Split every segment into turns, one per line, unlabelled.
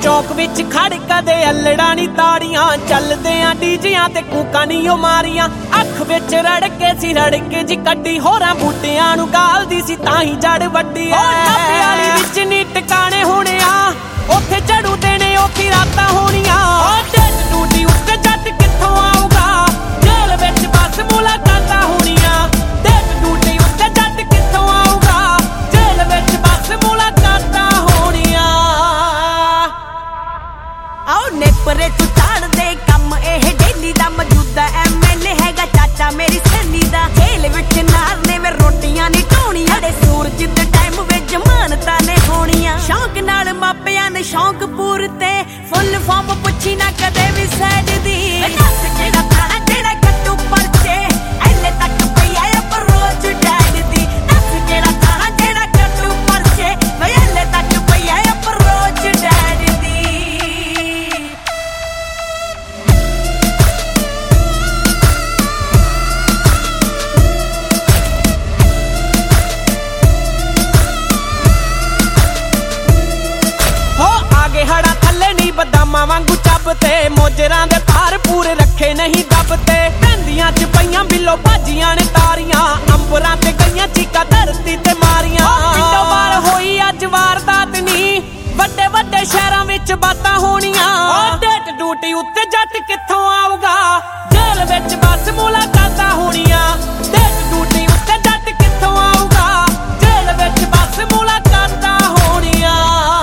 चौक विच खड़ कदे अल्लड़ा नी ताड़ियां चलदे आ डीजियां ते कूकां नी ओ मारियां अख विच रड़के सी रड़के जी कड्डी होरां बूटियां नू गालदी सी ताही जड़ वड्डी ओ टप्पे वाली विच नी टकाने होणे आ ओथे झड़ू देने ओथी रातां होणियां ओ ढिड टूटी उत्ते जट कित्थों आऊगा जेल विच बस मुलाकातां होणियां ढिड टूटी उत्ते जट कित्थों आऊगा जेल विच बस मुलाकातां होणियां
आओ नेपरे तू ताड़ दे कम एह डेली दा मौजूदा MLA हैगा चाचा मेरी सहेली दा जेल विच नार ने वे रोटियां नी ढोणियां अड़े सूरज दे टाइम वे जमानतां ने होणियां शौक नाल मापियां ने शौक पूरते फुल फॉर्म पुछी ना कदे भी सैड दी दस केड़ा थाना जेड़ा कट्टू परचे ऐले तक पई आया पर रोज डैड दी दस केड़ा थाना जेड़ा कट्टू परचे वे ऐले तक पई आया पर रोज डैड दी
हड़ा थले नी बदामां वांगू चबते मोजरां दे तार पूरे रखे नहीं दबते पैंदियां च पईयां बिलो भाजियां ने तारियां अंबरां ते गईयां चीका धरती ते मारियां पिंडों बाहर होई अज वारदात नी वड्डे वड्डे शहरां विच बातां होणियां ढिड टूटी उत्ते जट कित्थों आऊगा जेल विच बस मुलाकातां होणियां ढिड टूटी उत्ते जट कित्थों आऊगा जेल विच बस मुलाकातां होणियां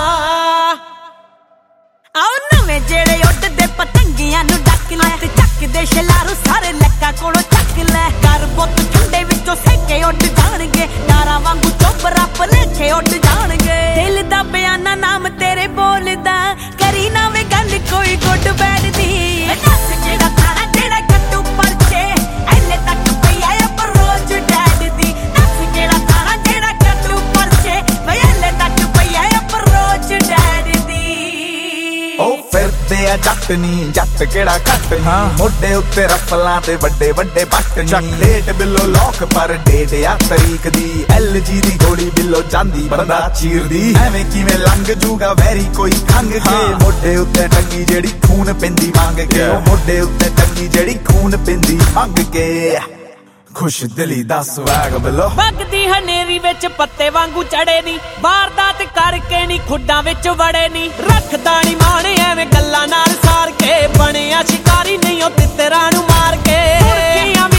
आओ नवे जेड़े उड़दे पतंगियां नु डक ले ते चक दे शलारू सारे लक्का कोलों चक ले कर बुत ठंडे विचों सेके उड़ जाणगे डारा वांगू चोबरा पलेखे उड़ जाणगे दिल दा बयाना नाम तेरे बोलदा करी ना वे गल कोई गुड बैड दी दस जेड़ा थाना जेड़ा कट्टू परचे ऐले तक पई आया पर रोज डैड दी दस जेड़ा थाना जेड़ा कट्टू परचे वे ऐले तक पई आया पर रोज डैड दी
ओ फिरदे आ जट नी जट केड़ा घट नी मोढे उत्ते रफलां ते वड्डे वड्डे बट नी डेट बिलो लॉक पर डेट आ तरीक दी LG दी गोली बिलो जांदी बंदा चीरदी एवें किवें लंघ जूगा वैरी कोई खंग के मोढे उत्ते टंगी जेड़ी खून पिंदी मंग के ओ मोढे उत्ते टंगी जेड़ी खून पिंदी मंग के खुश दिली दा स्वैग बिलो
भगदी हनेरी विच पत्ते वांगू चढ़े नी वारदात करके नी खुड्डां विच वड़े नी रखदा नी माणे एवें गल्लां नाल सार के बणिया शिकारी नहीं ओ तितरां नू मार के